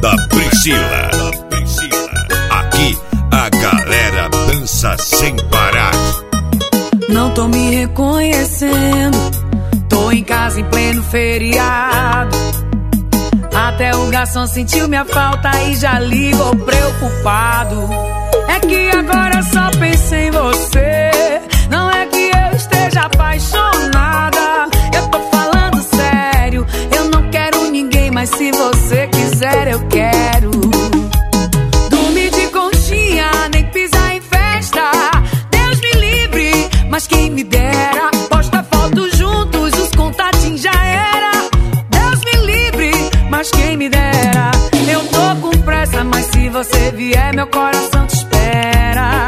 da Priscila. Aqui a galera dança sem parar. Não tô me reconhecendo, tô em casa em pleno feriado. Até o garçom sentiu minha falta e já ligou preocupado. É que agora só penso em você, não é que eu esteja apaixonada. Eu tô falando sério, eu não quero ninguém, mas se você quiser eu quero. Dormir de conchinha, nem pisar em festa, Deus me livre, mas quem me dera. Posta foto juntos, os contatinhos já era. Deus me livre, mas quem me dera. Eu tô com pressa, mas se você vier meu coração te espera.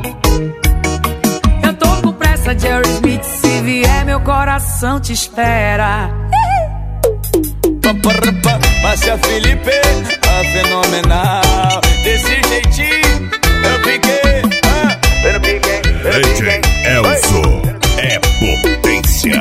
Eu tô com pressa, Jerry Smith, se vier meu coração te espera. Márcia Felipe, a fenomenal. Desse jeitinho eu piquei. DJ Elzo é potência.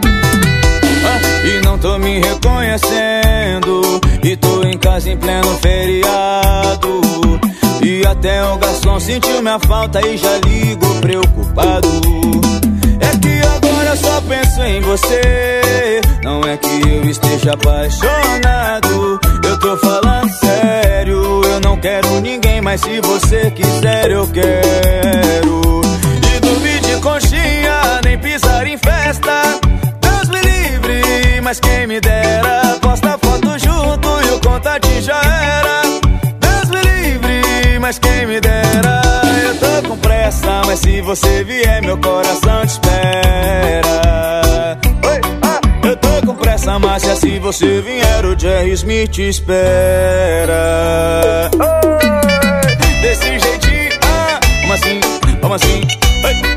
E não tô me reconhecendo, e tô em casa em pleno feriado. E até o garçom sentiu minha falta e já ligou preocupado. É que agora eu só penso em você, não é que eu esteja apaixonado. Eu tô falando sério, eu não quero ninguém, mas se você quiser eu quero. E dormir de conchinha, nem pisar em festa, Deus me livre, mas quem me dera. Posta foto junto e o contatinho já era. Deus me livre, mas quem me dera. Eu tô com pressa, mas se você vier meu coração te espera. Eu tô com pressa, Márcia, se você vier o Jerry Smith te espera. Desse jeitinho, como assim, como assim?